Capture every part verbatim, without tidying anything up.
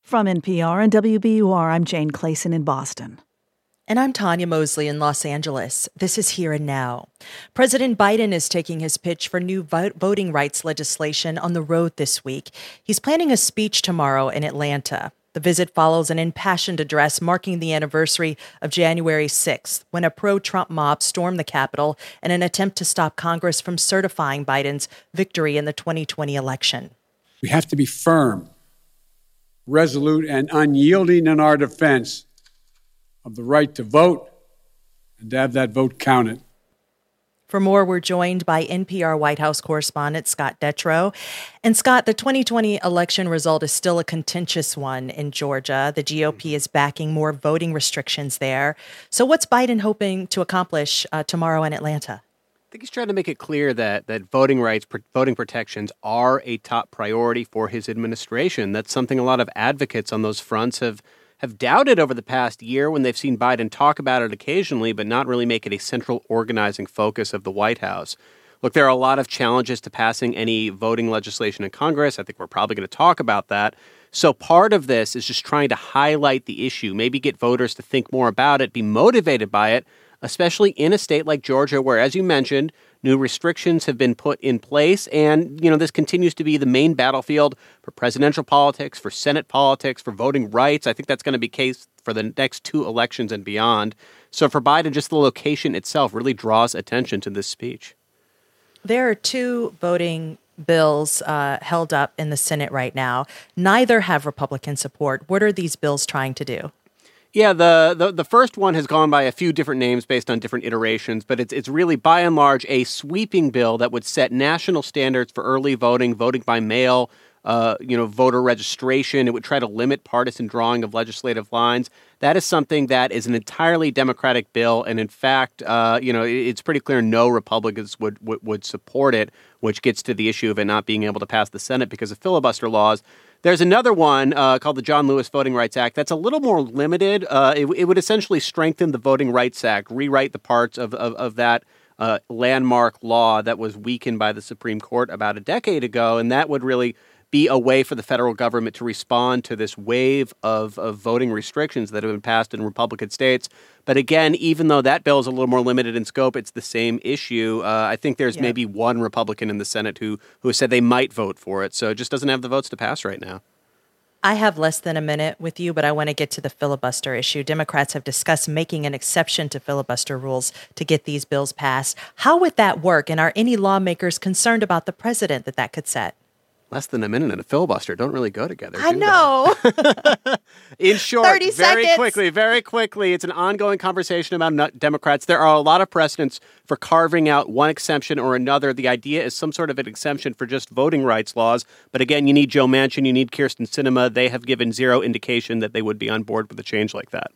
From N P R and W B U R, I'm Jane Clayson in Boston. And I'm Tanya Mosley in Los Angeles. This is Here and Now. President Biden is taking his pitch for new vo- voting rights legislation on the road this week. He's planning a speech tomorrow in Atlanta. The visit follows an impassioned address marking the anniversary of January sixth, when a pro-Trump mob stormed the Capitol in an attempt to stop Congress from certifying Biden's victory in the twenty twenty election. We have to be firm, resolute, and unyielding in our defense of the right to vote and to have that vote counted. For more, we're joined by N P R White House correspondent Scott Detrow. And Scott, the twenty twenty election result is still a contentious one in Georgia. The G O P is backing more voting restrictions there. So what's Biden hoping to accomplish uh, tomorrow in Atlanta? I think he's trying to make it clear that that voting rights, pr- voting protections are a top priority for his administration. That's something a lot of advocates on those fronts have have doubted over the past year when they've seen Biden talk about it occasionally, but not really make it a central organizing focus of the White House. Look, there are a lot of challenges to passing any voting legislation in Congress. I think we're probably going to talk about that. So part of this is just trying to highlight the issue, maybe get voters to think more about it, be motivated by it, especially in a state like Georgia, where, as you mentioned, new restrictions have been put in place. And, you know, this continues to be the main battlefield for presidential politics, for Senate politics, for voting rights. I think that's going to be the case for the next two elections and beyond. So for Biden, just the location itself really draws attention to this speech. There are two voting bills uh, held up in the Senate right now. Neither have Republican support. What are these bills trying to do? Yeah, the, the the first one has gone by a few different names based on different iterations, but it's it's really, by and large, a sweeping bill that would set national standards for early voting, voting by mail, uh, you know, voter registration. It would try to limit partisan drawing of legislative lines. That is something that is an entirely Democratic bill, and in fact, uh, you know, it's pretty clear no Republicans would, would would support it, which gets to the issue of it not being able to pass the Senate because of filibuster laws. There's another one uh, called the John Lewis Voting Rights Act. That's a little more limited. Uh, it, it would essentially strengthen the Voting Rights Act, rewrite the parts of, of, of that uh, landmark law that was weakened by the Supreme Court about a decade ago. And that would really be a way for the federal government to respond to this wave of, of voting restrictions that have been passed in Republican states. But again, even though that bill is a little more limited in scope, it's the same issue. Uh, I think there's yeah. maybe one Republican in the Senate who who said they might vote for it. So it just doesn't have the votes to pass right now. I have less than a minute with you, but I want to get to the filibuster issue. Democrats have discussed making an exception to filibuster rules to get these bills passed. How would that work? And are any lawmakers concerned about the precedent that that could set? Less than a minute and a filibuster don't really go together. I know. In short, thirty very seconds. quickly, very quickly, it's an ongoing conversation about Democrats. There are a lot of precedents for carving out one exemption or another. The idea is some sort of an exemption for just voting rights laws. But again, you need Joe Manchin, you need Kyrsten Sinema. They have given zero indication that they would be on board with a change like that.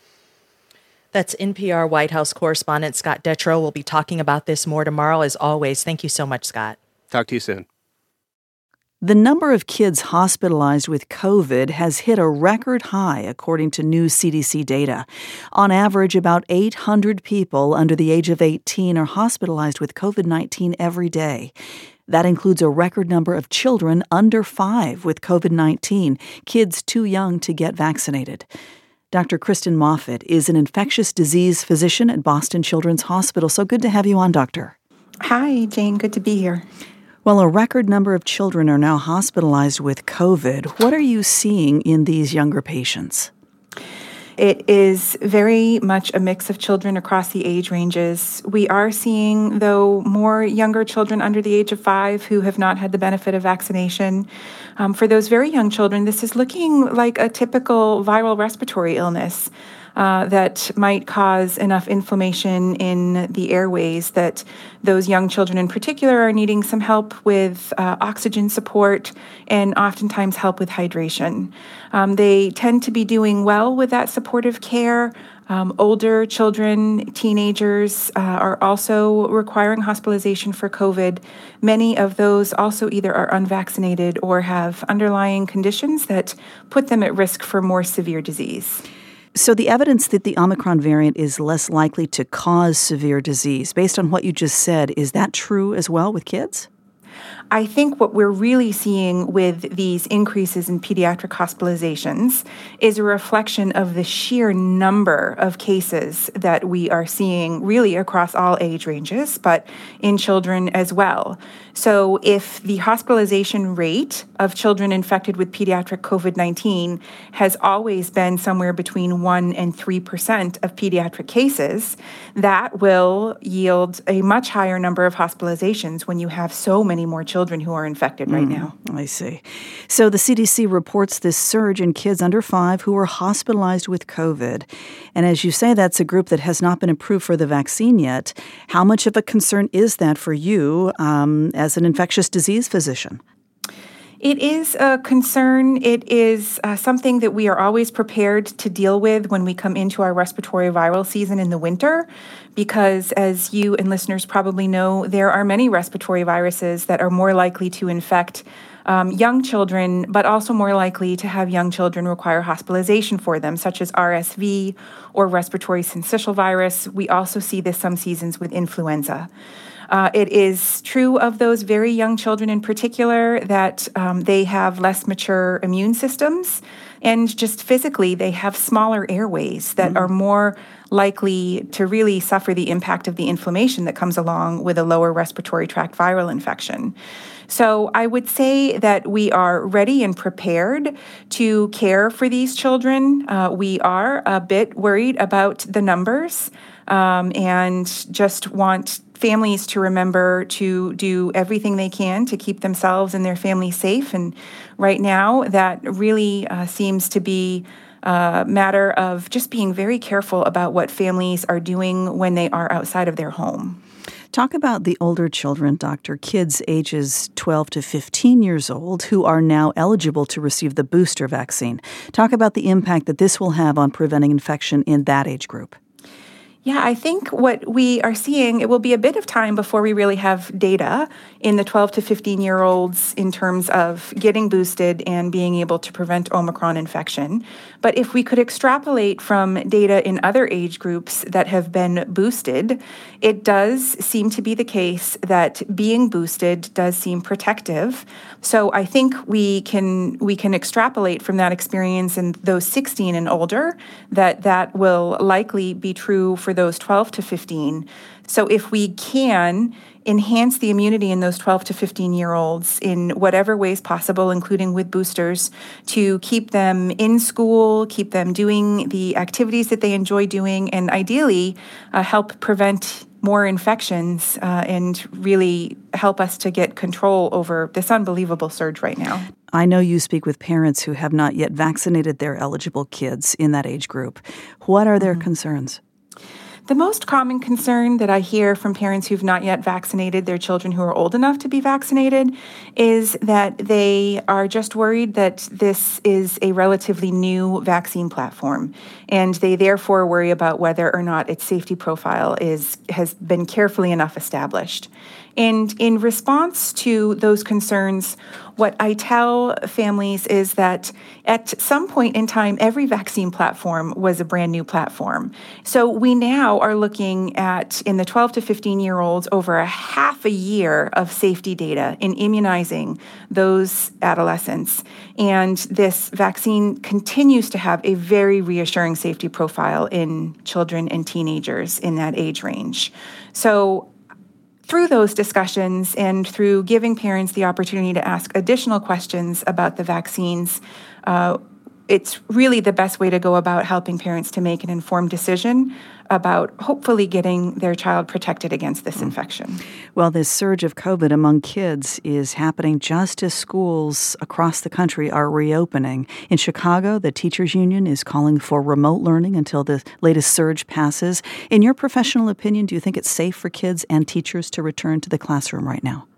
That's N P R White House correspondent Scott Detrow. We'll be talking about this more tomorrow, as always. Thank you so much, Scott. Talk to you soon. The number of kids hospitalized with COVID has hit a record high, according to new C D C data. On average, about eight hundred people under the age of eighteen are hospitalized with COVID nineteen every day. That includes a record number of children under five with COVID nineteen, kids too young to get vaccinated. Doctor Kristen Moffitt is an infectious disease physician at Boston Children's Hospital. So good to have you on, Doctor. Hi, Jane. Good to be here. Well, a record number of children are now hospitalized with COVID. What are you seeing in these younger patients? It is very much a mix of children across the age ranges. We are seeing, though, more younger children under the age of five who have not had the benefit of vaccination. Um, for those very young children, this is looking like a typical viral respiratory illness. Uh, that might cause enough inflammation in the airways that those young children in particular are needing some help with uh, oxygen support and oftentimes help with hydration. Um, they tend to be doing well with that supportive care. Um, older children, teenagers uh, are also requiring hospitalization for COVID. Many of those also either are unvaccinated or have underlying conditions that put them at risk for more severe disease. So the evidence that the Omicron variant is less likely to cause severe disease, based on what you just said, is that true as well with kids? I think what we're really seeing with these increases in pediatric hospitalizations is a reflection of the sheer number of cases that we are seeing really across all age ranges, but in children as well. So if the hospitalization rate of children infected with pediatric COVID nineteen has always been somewhere between one and three percent of pediatric cases, that will yield a much higher number of hospitalizations when you have so many more children who are infected right Mm, now. I see. So the C D C reports this surge in kids under five who are hospitalized with COVID. And as you say, that's a group that has not been approved for the vaccine yet. How much of a concern is that for you um, as an infectious disease physician? It is a concern. It is uh, something that we are always prepared to deal with when we come into our respiratory viral season in the winter, because as you and listeners probably know, there are many respiratory viruses that are more likely to infect um, young children, but also more likely to have young children require hospitalization for them, such as R S V or respiratory syncytial virus. We also see this some seasons with influenza. Uh, it is true of those very young children in particular that um, they have less mature immune systems, and just physically they have smaller airways that mm-hmm. are more likely to really suffer the impact of the inflammation that comes along with a lower respiratory tract viral infection. So I would say that we are ready and prepared to care for these children. Uh, we are a bit worried about the numbers um, and just want families to remember to do everything they can to keep themselves and their families safe. And right now, that really uh, seems to be a matter of just being very careful about what families are doing when they are outside of their home. Talk about the older children, Doctor, kids ages twelve to fifteen years old who are now eligible to receive the booster vaccine. Talk about the impact that this will have on preventing infection in that age group. Yeah, I think what we are seeing, it will be a bit of time before we really have data in the twelve to fifteen-year-olds in terms of getting boosted and being able to prevent Omicron infection. But if we could extrapolate from data in other age groups that have been boosted, it does seem to be the case that being boosted does seem protective. So I think we can we can extrapolate from that experience in those sixteen and older that that will likely be true for those twelve to fifteen. So if we can enhance the immunity in those twelve to fifteen-year-olds in whatever ways possible, including with boosters, to keep them in school, keep them doing the activities that they enjoy doing, and ideally uh, help prevent more infections uh, and really help us to get control over this unbelievable surge right now. I know you speak with parents who have not yet vaccinated their eligible kids in that age group. What are their mm-hmm. concerns? The most common concern that I hear from parents who've not yet vaccinated their children who are old enough to be vaccinated is that they are just worried that this is a relatively new vaccine platform, and they therefore worry about whether or not its safety profile is has been carefully enough established. And in response to those concerns, what I tell families is that at some point in time, every vaccine platform was a brand new platform. So we now are looking at, in the twelve to fifteen-year-olds, over a half a year of safety data in immunizing those adolescents. And this vaccine continues to have a very reassuring safety profile in children and teenagers in that age range. So through those discussions and through giving parents the opportunity to ask additional questions about the vaccines, uh, it's really the best way to go about helping parents to make an informed decision about hopefully getting their child protected against this infection. Well, this surge of COVID among kids is happening just as schools across the country are reopening. In Chicago, the teachers union is calling for remote learning until the latest surge passes. In your professional opinion, do you think it's safe for kids and teachers to return to the classroom right now?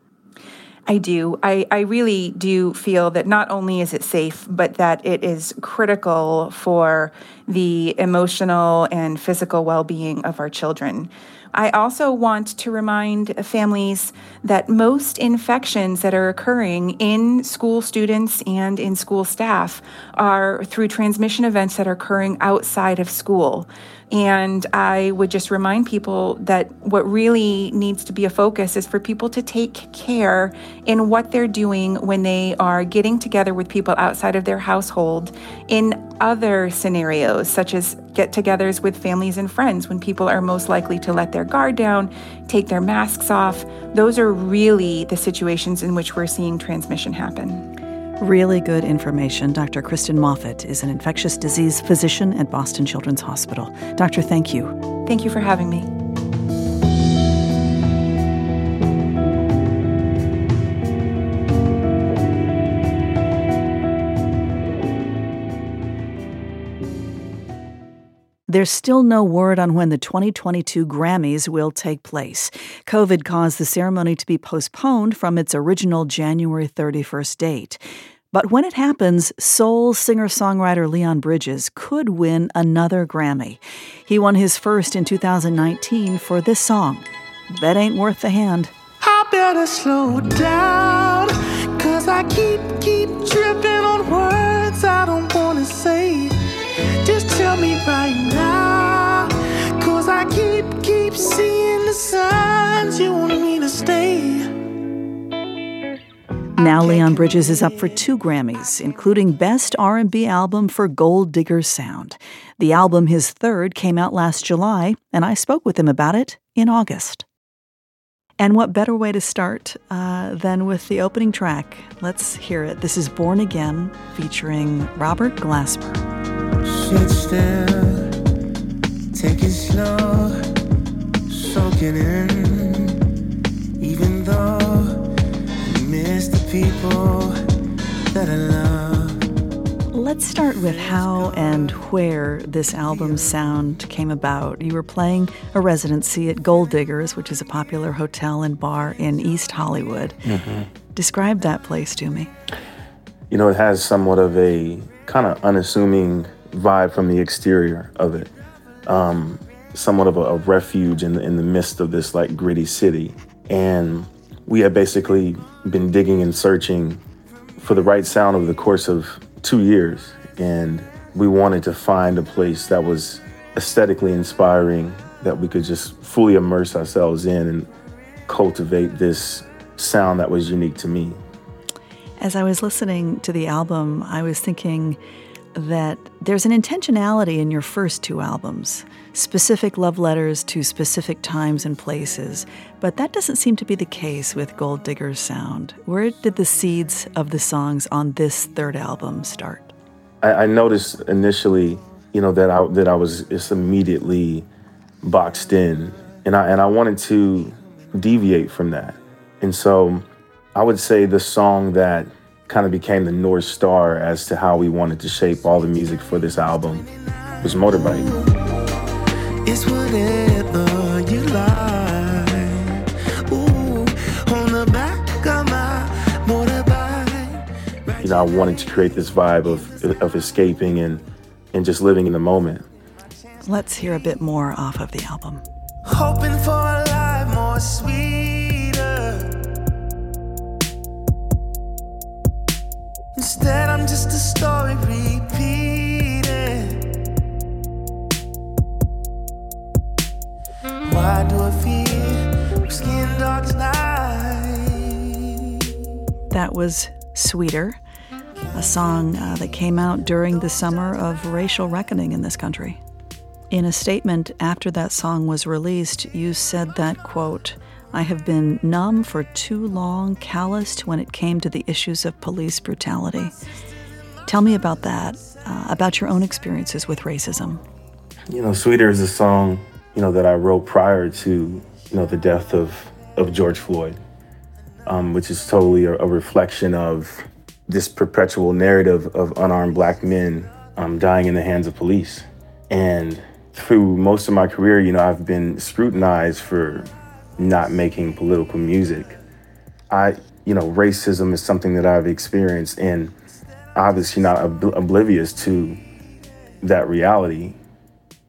I do. I, I really do feel that not only is it safe, but that it is critical for the emotional and physical well-being of our children. I also want to remind families that most infections that are occurring in school students and in school staff are through transmission events that are occurring outside of school. And I would just remind people that what really needs to be a focus is for people to take care in what they're doing when they are getting together with people outside of their household in other scenarios, such as get-togethers with families and friends when people are most likely to let their guard down, take their masks off. Those are really the situations in which we're seeing transmission happen. Really good information. Doctor Kristen Moffitt is an infectious disease physician at Boston Children's Hospital. Doctor, thank you. Thank you for having me. There's still no word on when the twenty twenty-two Grammys will take place. COVID caused the ceremony to be postponed from its original January thirty-first date. But when it happens, soul singer-songwriter Leon Bridges could win another Grammy. He won his first in two thousand nineteen for this song, Bet Ain't Worth the Hand. I better slow down, 'cause I keep, keep tripping on words I don't wanna say. Just tell me right now, 'cause I keep, keep seeing the signs you want me to stay. Now Leon Bridges is up for two Grammys, including Best R and B Album for Gold Digger's Sound. The album, his third, came out last July, and I spoke with him about it in August. And what better way to start uh, than with the opening track? Let's hear it. This is Born Again, featuring Robert Glasper. Sit still, take it slow, soak it in, even though you miss the people that I love. Let's start with how and where this album's sound came about. You were playing a residency at Gold Diggers, which is a popular hotel and bar in East Hollywood. Mm-hmm. Describe that place to me. You know, it has somewhat of a kind of unassuming vibe from the exterior of it. Um, somewhat of a, a refuge in the, in the midst of this like gritty city. And we had basically been digging and searching for the right sound over the course of two years. And we wanted to find a place that was aesthetically inspiring, that we could just fully immerse ourselves in and cultivate this sound that was unique to me. As I was listening to the album, I was thinking that there's an intentionality in your first two albums, specific love letters to specific times and places, but that doesn't seem to be the case with Gold Digger's Sound. Where did the seeds of the songs on this third album start? I, I noticed initially, you know, that I that I was just immediately boxed in, and I and I wanted to deviate from that. And so I would say the song that kind of became the North Star as to how we wanted to shape all the music for this album was Motorbike. It's whatever you like. Ooh, on the back of my motorbike. You know, I wanted to create this vibe of of escaping and and just living in the moment. Let's hear a bit more off of the album. Hoping for a life more sweeter. Instead, I'm just a story repeated. Why do I feel whiskey and dark night? That was Sweeter, a song uh, that came out during the summer of racial reckoning in this country. In a statement after that song was released, you said that, quote, I have been numb for too long, calloused when it came to the issues of police brutality. Tell me about that, uh, about your own experiences with racism. You know, Sweeter is a song, you know, that I wrote prior to, you know, the death of, of George Floyd, um, which is totally a, a reflection of this perpetual narrative of unarmed black men um, dying in the hands of police. And through most of my career, you know, I've been scrutinized for not making political music. I, you know, racism is something that I've experienced, and obviously not ob- oblivious to that reality.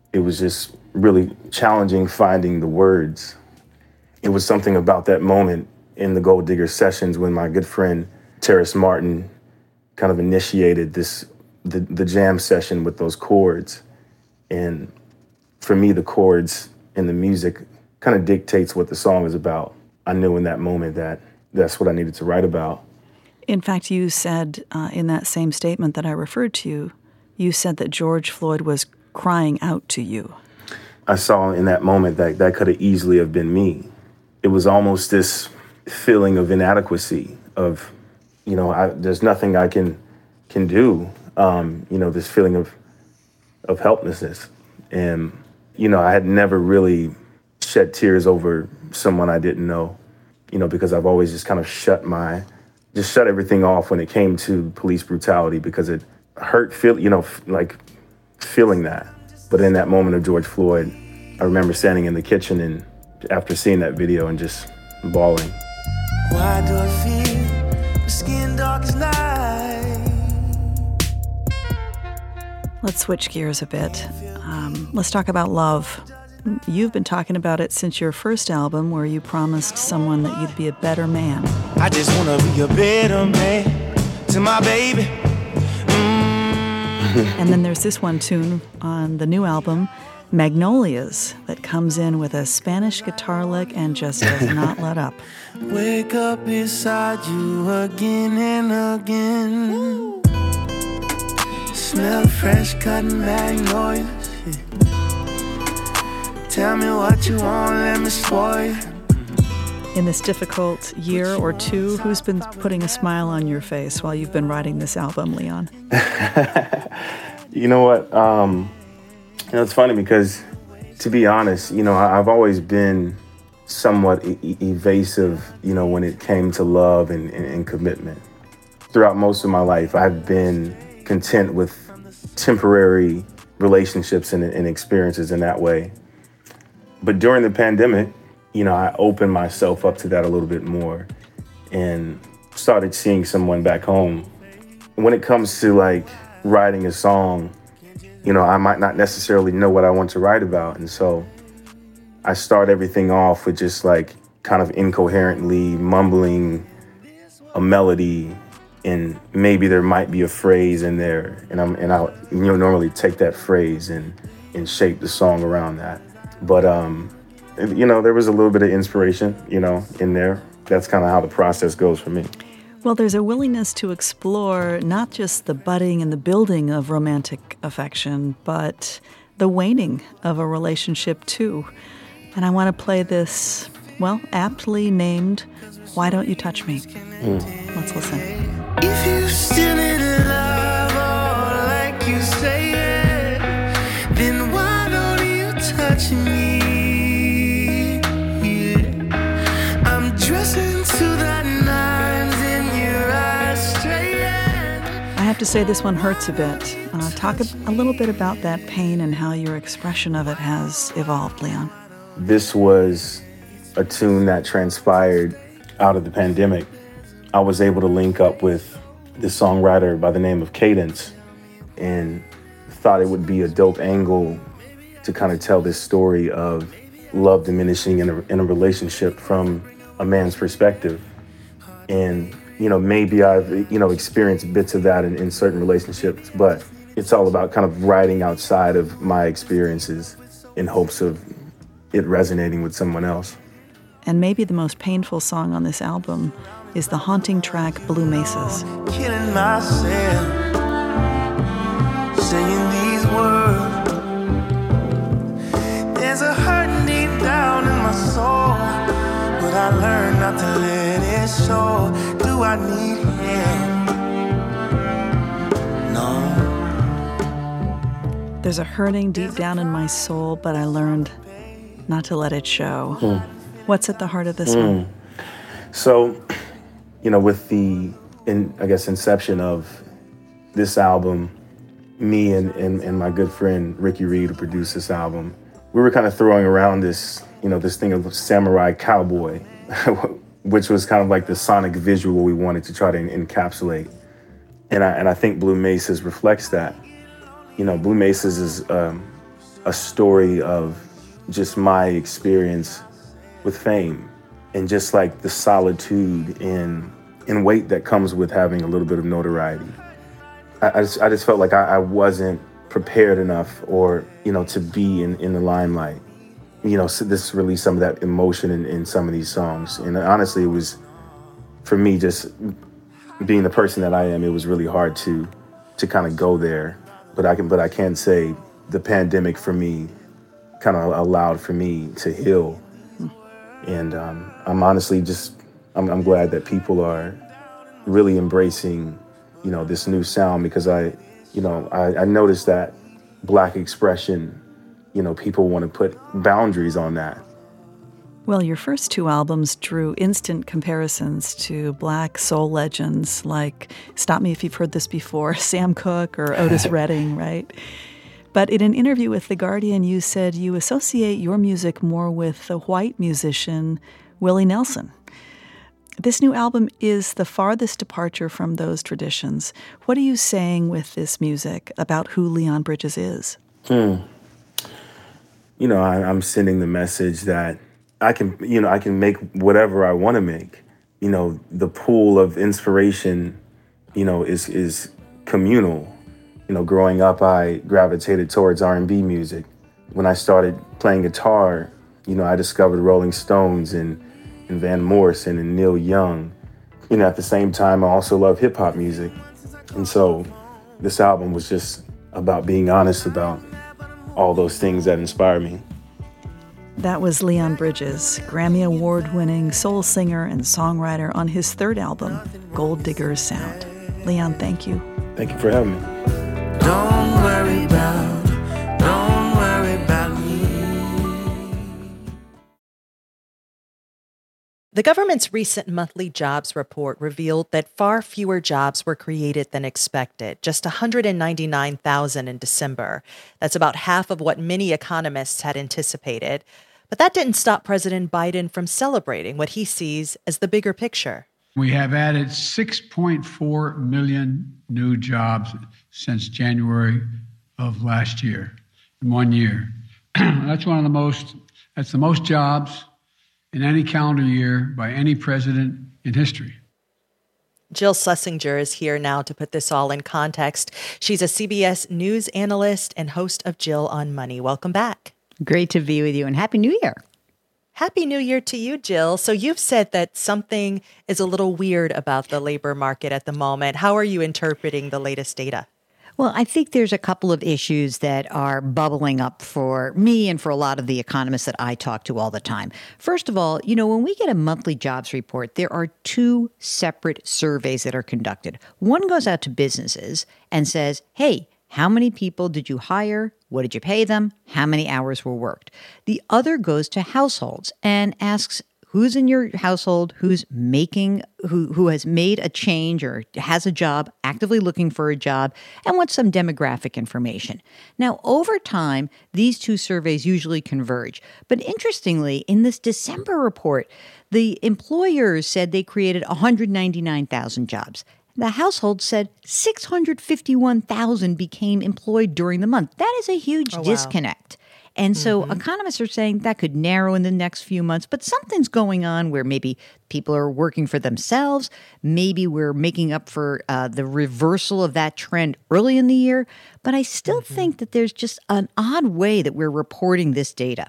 it was just really challenging finding the words. It was something about that moment in the Gold Digger sessions when my good friend Terrace Martin kind of initiated this the, the jam session with those chords. And for me, the chords and the music kind of dictates what the song is about. I knew in that moment that that's what I needed to write about. In fact, you said uh, in that same statement that I referred to, you said that George Floyd was crying out to you. I saw in that moment that that could have easily have been me. It was almost this feeling of inadequacy, of, you know, I, there's nothing I can can do. Um, you know, this feeling of of helplessness. And, you know, I had never really shed tears over someone I didn't know, you know, because I've always just kind of shut my, just shut everything off when it came to police brutality, because it hurt, feel, you know, f- like feeling that. But in that moment of George Floyd, I remember standing in the kitchen and after seeing that video and just bawling. Why do I feel the skin dark as night? Let's switch gears a bit. Um, let's talk about love. You've been talking about it since your first album, where you promised someone that you'd be a better man. I just wanna be a better man to my baby. Mm. And then there's this one tune on the new album, Magnolias, that comes in with a Spanish guitar lick and just does not let up. Wake up beside you again and again. Smell fresh cut magnolias. Tell me what you want, let me spoil you. In this difficult year or two, who's been putting a smile on your face while you've been writing this album, Leon? You know what? Um, you know, it's funny because, to be honest, you know, I've always been somewhat e- evasive, you know, when it came to love and, and, and commitment. Throughout most of my life, I've been content with temporary relationships and, and experiences in that way. But during the pandemic, you know, I opened myself up to that a little bit more and started seeing someone back home. When it comes to like writing a song, you know, I might not necessarily know what I want to write about. And so I start everything off with just like kind of incoherently mumbling a melody, and maybe there might be a phrase in there, and I'm and I'll you know normally take that phrase and and shape the song around that. But um, you know, there was a little bit of inspiration, you know, in there. That's kind of how the process goes for me. Well, there's a willingness to explore not just the budding and the building of romantic affection, but the waning of a relationship too. And I want to play this, well, aptly named "Why Don't You Touch Me." Mm. Let's listen. If you still in love, or like you say it, then why don't you touch me? Yeah. I'm dressing to the nines in your eyes straight. I have to say this one hurts a bit. Uh, talk a, a little bit about that pain and how your expression of it has evolved, Leon. This was a tune that transpired out of the pandemic. I was able to link up with this songwriter by the name of Cadence and thought it would be a dope angle to kind of tell this story of love diminishing in a, in a relationship from a man's perspective. And, you know, maybe I've, you know, experienced bits of that in, in certain relationships, but it's all about kind of writing outside of my experiences in hopes of it resonating with someone else. And maybe the most painful song on this album is the haunting track Blue Mesas. Killing myself, saying these words. There's a hurt deep down in my soul, but I learned not to let it show. Do I need him? No. There's a hurting deep down in my soul, but I learned not to let it show. Mm. What's at the heart of this mm. one? So, you know, with the, in, I guess, inception of this album, me and, and, and my good friend Ricky Reed, who produced this album, we were kind of throwing around this, you know, this thing of samurai cowboy, which was kind of like the sonic visual we wanted to try to encapsulate. And I, and I think Blue Mesas reflects that. You know, Blue Mesas is um, a story of just my experience with fame and just like the solitude and, and weight that comes with having a little bit of notoriety. I, I, just, I just felt like I, I wasn't prepared enough or, you know, to be in, in the limelight. You know, so this released some of that emotion in, in some of these songs. And honestly, it was, for me, just being the person that I am, it was really hard to to kind of go there. But I can, but I can say the pandemic for me kind of allowed for me to heal. And um, I'm honestly just, I'm, I'm glad that people are really embracing, you know, this new sound, because I, you know, I, I noticed that Black expression, you know, people want to put boundaries on that. Well, your first two albums drew instant comparisons to Black soul legends like, stop me if you've heard this before, Sam Cooke or Otis Redding, right? But in an interview with The Guardian, you said you associate your music more with the white musician Willie Nelson. This new album is the farthest departure from those traditions. What are you saying with this music about who Leon Bridges is? Hmm. You know, I, I'm sending the message that I can, you know, I can make whatever I want to make. You know, the pool of inspiration, you know, is is communal. You know, growing up, I gravitated towards R and B music. When I started playing guitar, you know, I discovered Rolling Stones and, and Van Morrison and Neil Young. You know, at the same time, I also love hip hop music. And so this album was just about being honest about all those things that inspire me. That was Leon Bridges, Grammy Award-winning soul singer and songwriter on his third album, Gold Digger's Sound. Leon, thank you. Thank you for having me. Don't worry about, don't worry about me. The government's recent monthly jobs report revealed that far fewer jobs were created than expected, just one hundred ninety-nine thousand in December. That's about half of what many economists had anticipated. But that didn't stop President Biden from celebrating what he sees as the bigger picture. We have added six point four million new jobs since January of last year, in one year. That's one of the most, that's the most jobs in any calendar year by any president in history. Jill Schlesinger is here now to put this all in context. She's a C B S News analyst and host of Jill on Money. Welcome back. Great to be with you, and Happy New Year. Happy New Year to you, Jill. So you've said that something is a little weird about the labor market at the moment. How are you interpreting the latest data? Well, I think there's a couple of issues that are bubbling up for me and for a lot of the economists that I talk to all the time. First of all, you know, when we get a monthly jobs report, there are two separate surveys that are conducted. One goes out to businesses and says, hey, how many people did you hire? What did you pay them? How many hours were worked? The other goes to households and asks who's in your household, who's making, who who has made a change or has a job, actively looking for a job, and wants some demographic information. Now, over time, these two surveys usually converge. But interestingly, in this December report, the employers said they created one hundred ninety-nine thousand jobs. The household said six hundred fifty-one thousand became employed during the month. That is a huge oh, wow. disconnect. And so mm-hmm. economists are saying that could narrow in the next few months, but something's going on where maybe people are working for themselves. Maybe we're making up for uh, the reversal of that trend early in the year. But I still mm-hmm. think that there's just an odd way that we're reporting this data.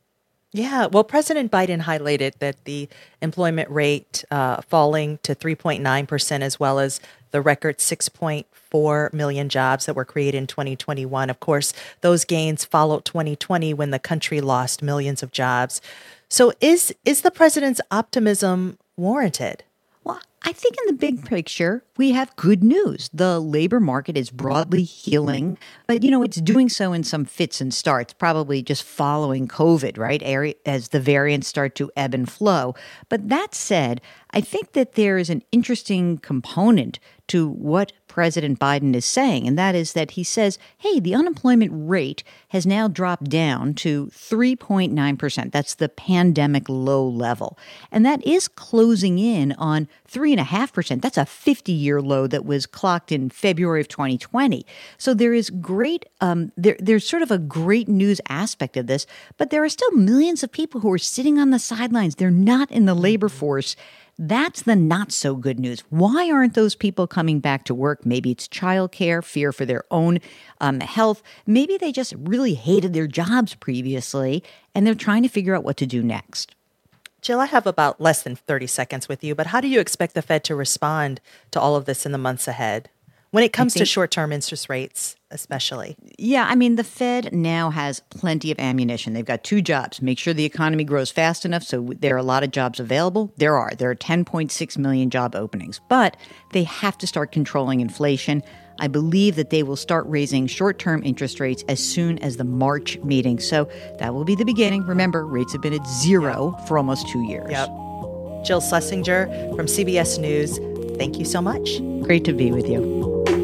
Yeah, well, President Biden highlighted that the employment rate uh, falling to three point nine percent, as well as the record six point four million jobs that were created in twenty twenty-one. Of course, those gains followed twenty twenty when the country lost millions of jobs. So is is the president's optimism warranted? Well, I think in the big picture, we have good news. The labor market is broadly healing, but, you know, it's doing so in some fits and starts, probably just following COVID, right, as the variants start to ebb and flow. But that said, I think that there is an interesting component to what President Biden is saying, and that is that he says, hey, the unemployment rate has now dropped down to three point nine percent. That's the pandemic low level. And that is closing in on three point five percent. That's a fifty-year low that was clocked in February of twenty twenty. So there is great, um, there, there's sort of a great news aspect of this, but there are still millions of people who are sitting on the sidelines. They're not in the labor force. That's the not so good news. Why aren't those people coming back to work? Maybe it's childcare, fear for their own um, health. Maybe they just really hated their jobs previously, and they're trying to figure out what to do next. Jill, I have about less than thirty seconds with you, but how do you expect the Fed to respond to all of this in the months ahead when it comes think, to short-term interest rates, especially? Yeah, I mean, the Fed now has plenty of ammunition. They've got two jobs. Make sure the economy grows fast enough so there are a lot of jobs available. There are. There are ten point six million job openings. But they have to start controlling inflation. I believe that they will start raising short-term interest rates as soon as the March meeting. So that will be the beginning. Remember, rates have been at zero yep. for almost two years. Yep. Jill Schlesinger from C B S News, thank you so much. Great to be with you.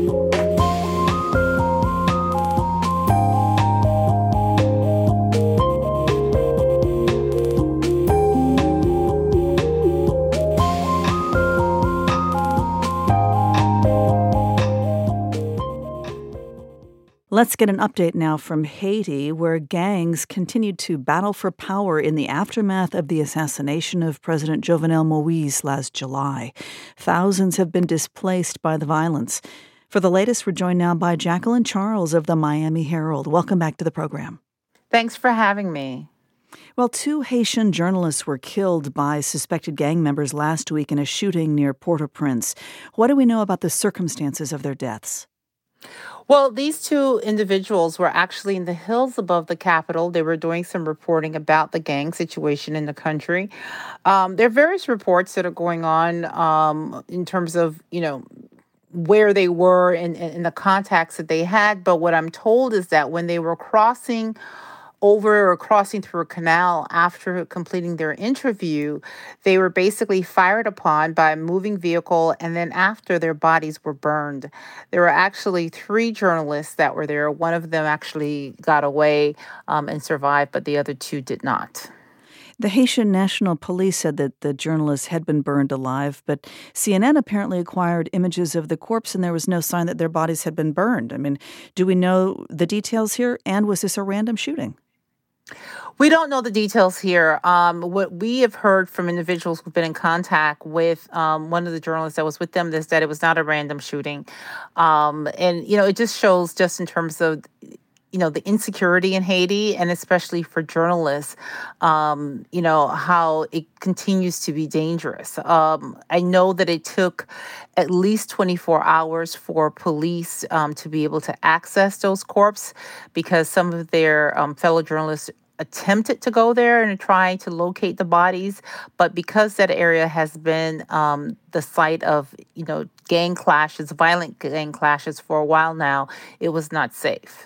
Let's get an update now from Haiti, where gangs continued to battle for power in the aftermath of the assassination of President Jovenel Moïse last July. Thousands have been displaced by the violence. For the latest, we're joined now by Jacqueline Charles of the Miami Herald. Welcome back to the program. Thanks for having me. Well, two Haitian journalists were killed by suspected gang members last week in a shooting near Port-au-Prince. What do we know about the circumstances of their deaths? Well, these two individuals were actually in the hills above the Capitol. They were doing some reporting about the gang situation in the country. Um, there are various reports that are going on um, in terms of, you know, where they were and, and the contacts that they had. But what I'm told is that when they were crossing over or crossing through a canal after completing their interview, they were basically fired upon by a moving vehicle, and then after, their bodies were burned. There were actually three journalists that were there. One of them actually got away um, and survived, but the other two did not. The Haitian National Police said that the journalists had been burned alive, but C N N apparently acquired images of the corpse, and there was no sign that their bodies had been burned. I mean, do we know the details here, and was this a random shooting? We don't know the details here. Um, what we have heard from individuals who've been in contact with um, one of the journalists that was with them is that it was not a random shooting. Um, and, you know, it just shows just in terms of, you know, the insecurity in Haiti, and especially for journalists, um, you know, how it continues to be dangerous. Um, I know that it took at least twenty-four hours for police um, to be able to access those corpses because some of their um, fellow journalists attempted to go there and try to locate the bodies. But because that area has been um, the site of, you know, gang clashes, violent gang clashes for a while now, it was not safe.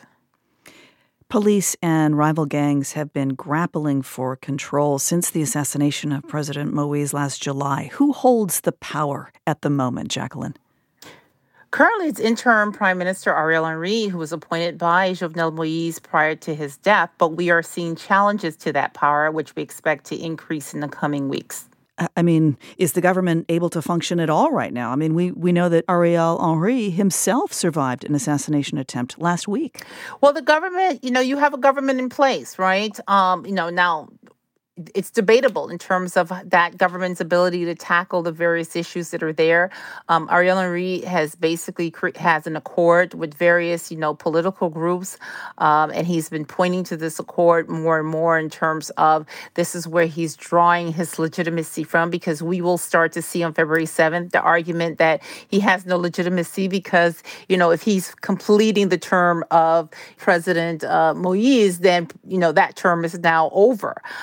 Police and rival gangs have been grappling for control since the assassination of President Moïse last July. Who holds the power at the moment, Jacqueline? Currently, it's interim Prime Minister Ariel Henry, who was appointed by Jovenel Moïse prior to his death, but we are seeing challenges to that power, which we expect to increase in the coming weeks. I mean, is the government able to function at all right now? I mean, we, we know that Ariel Henry himself survived an assassination attempt last week. Well, the government, you know, you have a government in place, right? Um, you know, now it's debatable in terms of that government's ability to tackle the various issues that are there. Um, Ariel Henry has basically cre- has an accord with various, you know, political groups, um, and he's been pointing to this accord more and more in terms of this is where he's drawing his legitimacy from, because we will start to see on February seventh the argument that he has no legitimacy because, you know, if he's completing the term of President uh, Moïse, then, you know, that term is now over. Um,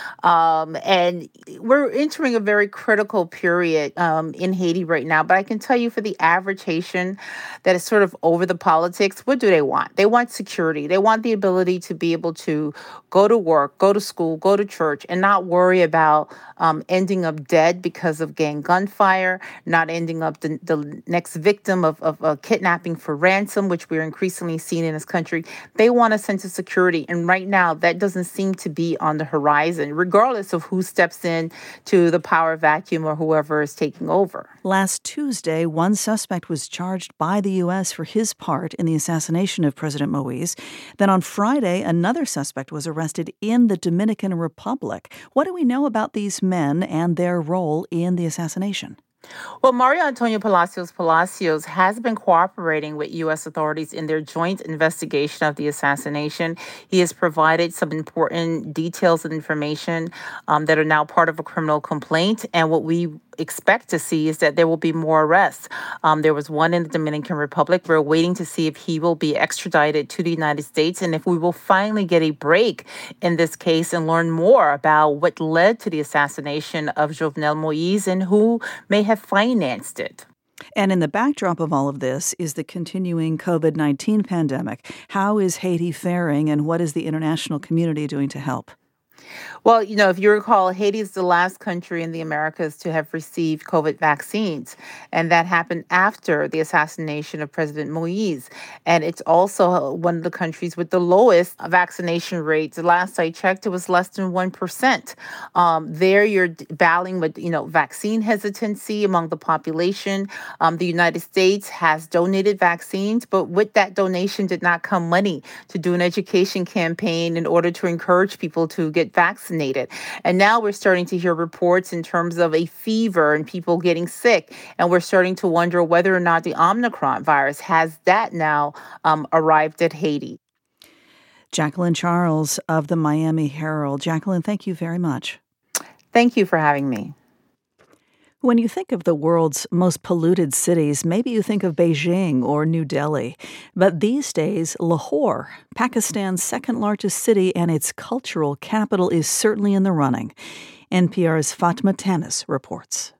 Um, and we're entering a very critical period um, in Haiti right now. But I can tell you for the average Haitian that is sort of over the politics, what do they want? They want security. They want the ability to be able to go to work, go to school, go to church, and not worry about um, ending up dead because of gang gunfire, not ending up the, the next victim of, of a kidnapping for ransom, which we're increasingly seeing in this country. They want a sense of security. And right now, that doesn't seem to be on the horizon, regardless of who steps in to the power vacuum or whoever is taking over. Last Tuesday, one suspect was charged by the U S for his part in the assassination of President Moise. Then on Friday, another suspect was arrested in the Dominican Republic. What do we know about these men and their role in the assassination? Well, Mario Antonio Palacios Palacios has been cooperating with U S authorities in their joint investigation of the assassination. He has provided some important details and information um, that are now part of a criminal complaint. And what we expect to see is that there will be more arrests. Um, there was one in the Dominican Republic. We're waiting to see if he will be extradited to the United States and if we will finally get a break in this case and learn more about what led to the assassination of Jovenel Moise and who may have financed it. And in the backdrop of all of this is the continuing covid nineteen pandemic. How is Haiti faring, and what is the international community doing to help? Well, you know, if you recall, Haiti is the last country in the Americas to have received COVID vaccines. And that happened after the assassination of President Moise. And it's also one of the countries with the lowest vaccination rates. The last I checked, it was less than one percent. Um, there you're battling with, you know, vaccine hesitancy among the population. Um, the United States has donated vaccines, but with that donation did not come money to do an education campaign in order to encourage people to get vaccinated. And now we're starting to hear reports in terms of a fever and people getting sick. And we're starting to wonder whether or not the Omicron virus has that now um, arrived at Haiti. Jacqueline Charles of the Miami Herald. Jacqueline, thank you very much. Thank you for having me. When you think of the world's most polluted cities, maybe you think of Beijing or New Delhi. But these days, Lahore, Pakistan's second largest city and its cultural capital, is certainly in the running. N P R's Fatma Tanis reports.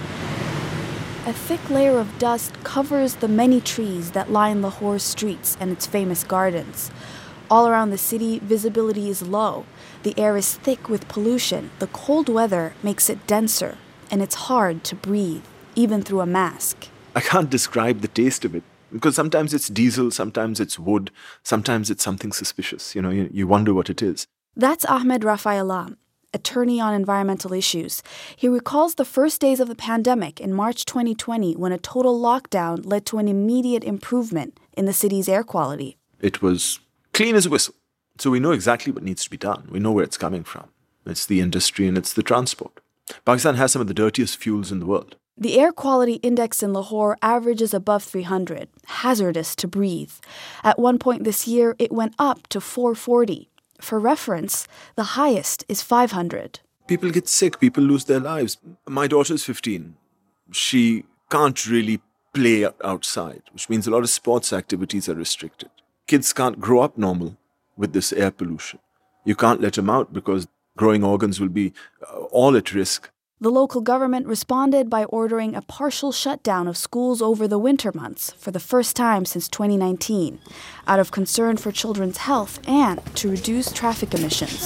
A thick layer of dust covers the many trees that line Lahore's streets and its famous gardens. All around the city, visibility is low. The air is thick with pollution. The cold weather makes it denser. And it's hard to breathe, even through a mask. I can't describe the taste of it, because sometimes it's diesel, sometimes it's wood, sometimes it's something suspicious. You know, you, you wonder what it is. That's Ahmed Rafaela, attorney on environmental issues. He recalls the first days of the pandemic in March twenty twenty, when a total lockdown led to an immediate improvement in the city's air quality. It was clean as a whistle. So we know exactly what needs to be done. We know where it's coming from. It's the industry and it's the transport. Pakistan has some of the dirtiest fuels in the world. The air quality index in Lahore averages above three hundred, hazardous to breathe. At one point this year, it went up to four forty. For reference, the highest is five hundred. People get sick, people lose their lives. My daughter's fifteen. She can't really play outside, which means a lot of sports activities are restricted. Kids can't grow up normal with this air pollution. You can't let them out because growing organs will be uh, all at risk. The local government responded by ordering a partial shutdown of schools over the winter months for the first time since twenty nineteen, out of concern for children's health and to reduce traffic emissions.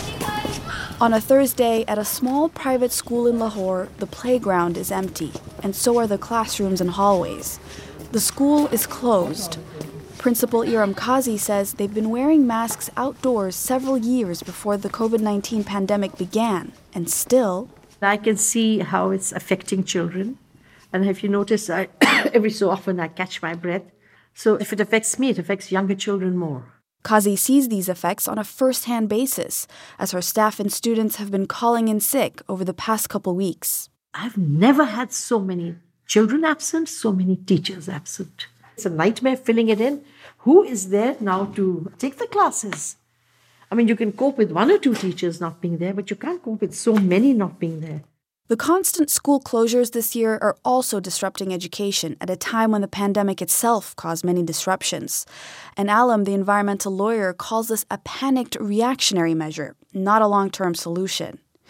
On a Thursday, at a small private school in Lahore, the playground is empty, and so are the classrooms and hallways. The school is closed. Principal Iram Kazi says they've been wearing masks outdoors several years before the covid nineteen pandemic began, and still... I can see how it's affecting children. And if you notice, I, every so often I catch my breath. So if it affects me, it affects younger children more. Kazi sees these effects on a first-hand basis, as her staff and students have been calling in sick over the past couple weeks. I've never had so many children absent, so many teachers absent. It's a nightmare filling it in. Who is there now to take the classes? I mean, you can cope with one or two teachers not being there, but you can't cope with so many not being there. The constant school closures this year are also disrupting education at a time when the pandemic itself caused many disruptions. And Alam, the environmental lawyer, calls this a panicked reactionary measure, not a long-term solution.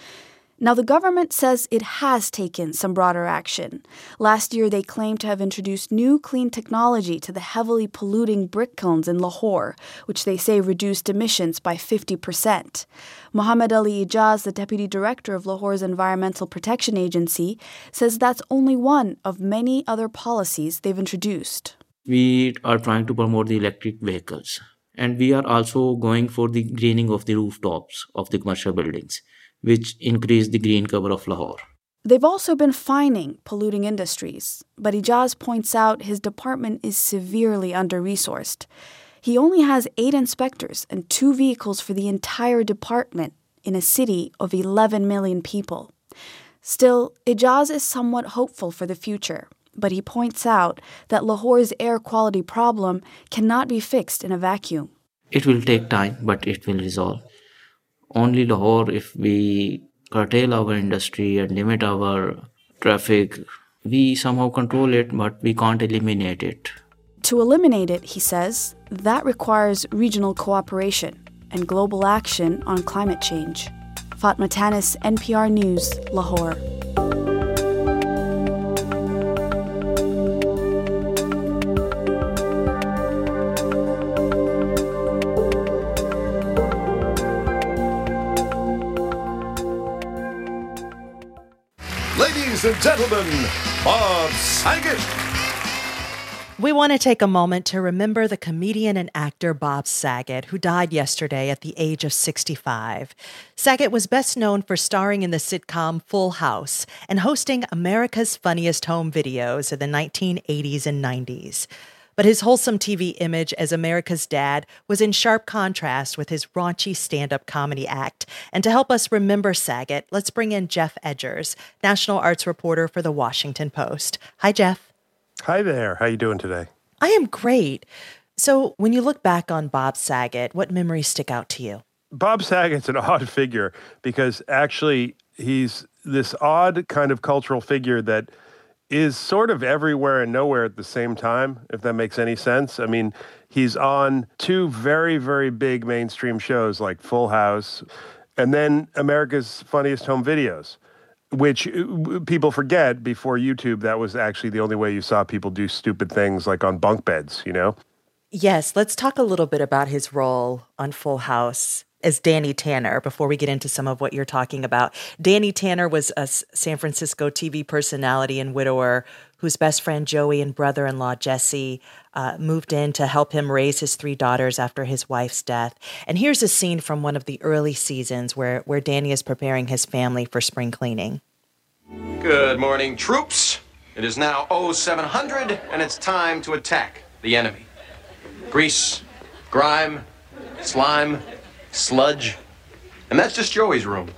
Now, the government says it has taken some broader action. Last year, they claimed to have introduced new clean technology to the heavily polluting brick kilns in Lahore, which they say reduced emissions by fifty percent. Mohammed Ali Ijaz, the deputy director of Lahore's Environmental Protection Agency, says that's only one of many other policies they've introduced. We are trying to promote the electric vehicles, and we are also going for the greening of the rooftops of the commercial buildings, which increase the green cover of Lahore. They've also been fining polluting industries, but Ijaz points out his department is severely under-resourced. He only has eight inspectors and two vehicles for the entire department in a city of eleven million people. Still, Ijaz is somewhat hopeful for the future, but he points out that Lahore's air quality problem cannot be fixed in a vacuum. It will take time, but it will resolve. Only Lahore, if we curtail our industry and limit our traffic, we somehow control it, but we can't eliminate it. To eliminate it, he says, that requires regional cooperation and global action on climate change. Fatma Tanis, N P R News, Lahore. Ladies and gentlemen, Bob Saget. We want to take a moment to remember the comedian and actor Bob Saget, who died yesterday at the age of sixty-five. Saget was best known for starring in the sitcom Full House and hosting America's Funniest Home Videos in the nineteen eighties and nineties. But his wholesome T V image as America's dad was in sharp contrast with his raunchy stand-up comedy act. And to help us remember Saget, let's bring in Jeff Edgers, national arts reporter for The Washington Post. Hi, Jeff. Hi there. How you doing today? I am great. So when you look back on Bob Saget, what memories stick out to you? Bob Saget's an odd figure because actually he's this odd kind of cultural figure that is sort of everywhere and nowhere at the same time, if that makes any sense. I mean, he's on two very, very big mainstream shows like Full House and then America's Funniest Home Videos, which people forget before YouTube, that was actually the only way you saw people do stupid things like on bunk beds, you know? Yes, let's talk a little bit about his role on Full House as Danny Tanner before we get into some of what you're talking about. Danny Tanner was a San Francisco T V personality and widower whose best friend Joey and brother-in-law Jesse uh, moved in to help him raise his three daughters after his wife's death. And here's a scene from one of the early seasons where, where Danny is preparing his family for spring cleaning. Good morning, troops. It is now oh seven hundred, and it's time to attack the enemy. Grease, grime, slime, sludge, and that's just Joey's room.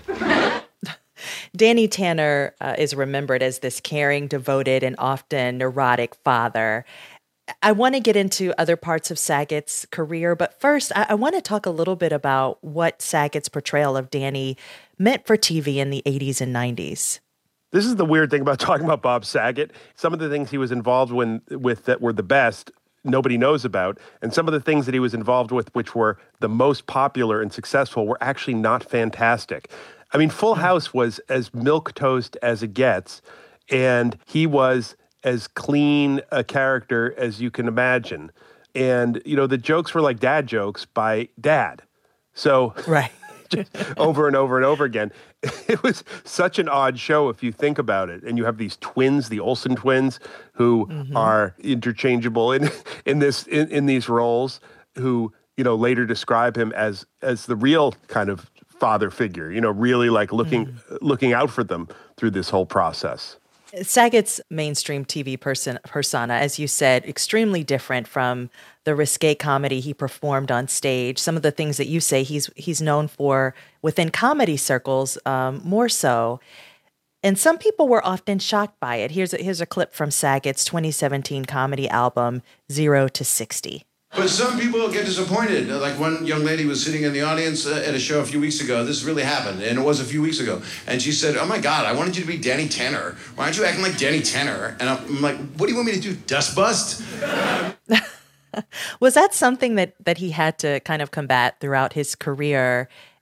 Danny Tanner uh, is remembered as this caring, devoted, and often neurotic father. I want to get into other parts of Saget's career, but first, I, I want to talk a little bit about what Saget's portrayal of Danny meant for T V in the eighties and nineties. This is the weird thing about talking about Bob Saget. Some of the things he was involved when, with that were the best, nobody knows about. And some of the things that he was involved with, which were the most popular and successful, were actually not fantastic. I mean, Full House was as milquetoast as it gets, and he was as clean a character as you can imagine. And, you know, the jokes were like dad jokes by dad. So right. just over and over and over again. It was such an odd show if you think about it. And you have these twins, the Olsen twins, who mm-hmm. are interchangeable in in this in, in these roles, who, you know, later describe him as as the real kind of father figure, you know, really like looking mm. looking out for them through this whole process. Saget's mainstream T V person, persona, as you said, extremely different from the risque comedy he performed on stage. Some of the things that you say he's he's known for within comedy circles, um, more so. And some people were often shocked by it. Here's a, here's a clip from Saget's twenty seventeen comedy album, Zero to sixty. But some people get disappointed. Like one young lady was sitting in the audience uh, at a show a few weeks ago. This really happened, and it was a few weeks ago. And she said, "Oh my God, I wanted you to be Danny Tanner. Why aren't you acting like Danny Tanner?" And I'm like, "What do you want me to do? Dust bust?" Was that something that that he had to kind of combat throughout his career?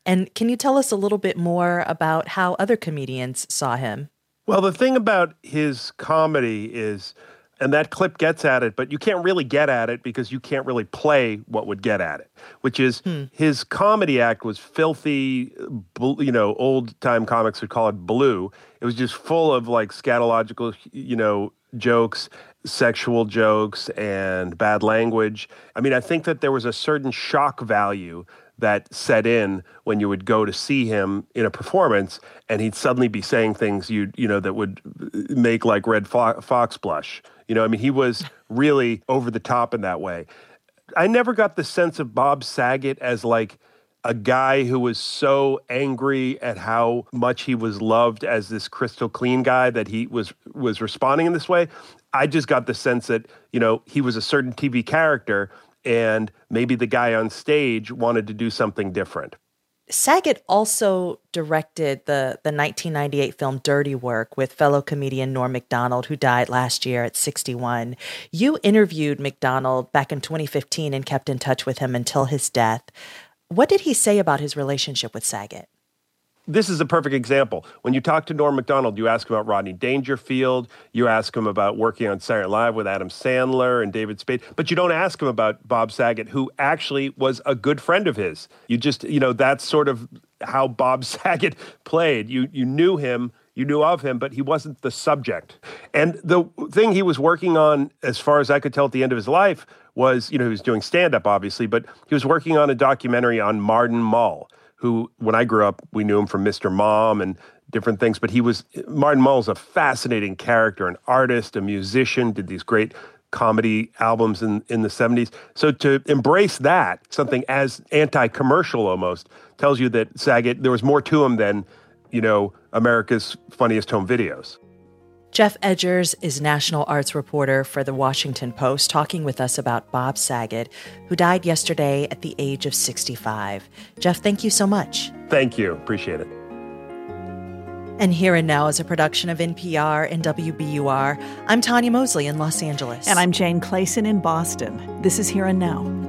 And can you tell us a little bit more about how other comedians saw him? Well, the thing about his comedy is, and that clip gets at it, but you can't really get at it because you can't really play what would get at it, which is hmm. his comedy act was filthy, you know, old-time comics would call it blue. It was just full of, like, scatological, you know, jokes, sexual jokes, and bad language. I mean, I think that there was a certain shock value that set in when you would go to see him in a performance, and he'd suddenly be saying things you you know that would make like Red Fo- Fox blush. You know, I mean, he was really over the top in that way. I never got the sense of Bob Saget as like a guy who was so angry at how much he was loved as this crystal clean guy that he was was responding in this way. I just got the sense that, you know, he was a certain T V character, and maybe the guy on stage wanted to do something different. Saget also directed the, the nineteen ninety-eight film Dirty Work with fellow comedian Norm Macdonald, who died last year at sixty-one. You interviewed Macdonald back in twenty fifteen and kept in touch with him until his death. What did he say about his relationship with Saget? This is a perfect example. When you talk to Norm Macdonald, you ask him about Rodney Dangerfield, you ask him about working on Saturday Night Live with Adam Sandler and David Spade, but you don't ask him about Bob Saget, who actually was a good friend of his. You just, you know, that's sort of how Bob Saget played. You you knew him, you knew of him, but he wasn't the subject. And the thing he was working on, as far as I could tell at the end of his life, was, you know, he was doing stand-up, obviously, but he was working on a documentary on Martin Mull, who, when I grew up, we knew him from Mister Mom and different things. But he was, Martin Mull's a fascinating character, an artist, a musician, did these great comedy albums in, in the seventies. So to embrace that, something as anti-commercial almost, tells you that Saget, there was more to him than, you know, America's Funniest Home Videos. Jeff Edgers is national arts reporter for The Washington Post, talking with us about Bob Saget, who died yesterday at the age of sixty-five. Jeff, thank you so much. Thank you. Appreciate it. And Here and Now is a production of N P R and W B U R. I'm Tanya Mosley in Los Angeles. And I'm Jane Clayson in Boston. This is Here and Now.